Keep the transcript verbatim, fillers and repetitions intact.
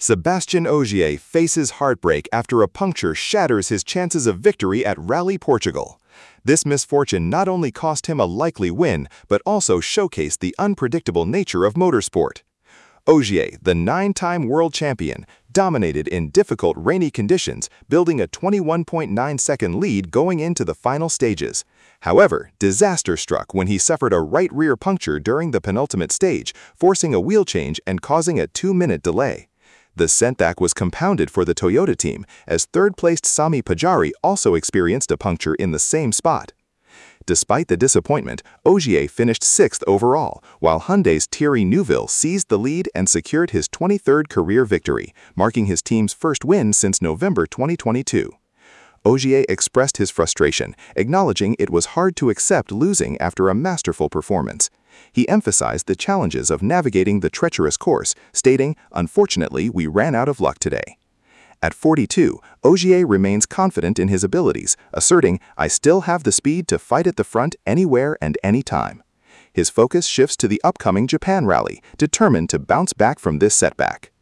Sébastien Ogier faces heartbreak after a puncture shatters his chances of victory at Rally Portugal. This misfortune not only cost him a likely win, but also showcased the unpredictable nature of motorsport. Ogier, the nine-time world champion, dominated in difficult rainy conditions, building a twenty-one point nine second lead going into the final stages. However, disaster struck when he suffered a right rear puncture during the penultimate stage, forcing a wheel change and causing a two-minute delay. The setback was compounded for the Toyota team, as third-placed Sami Pajari also experienced a puncture in the same spot. Despite the disappointment, Ogier finished sixth overall, while Hyundai's Thierry Neuville seized the lead and secured his twenty-third career victory, marking his team's first win since November twenty twenty-two. Ogier expressed his frustration, acknowledging it was hard to accept losing after a masterful performance. He emphasized the challenges of navigating the treacherous course, stating, "Unfortunately, we ran out of luck today." At forty-two, Ogier remains confident in his abilities, asserting, "I still have the speed to fight at the front anywhere and anytime." His focus shifts to the upcoming Japan rally, determined to bounce back from this setback.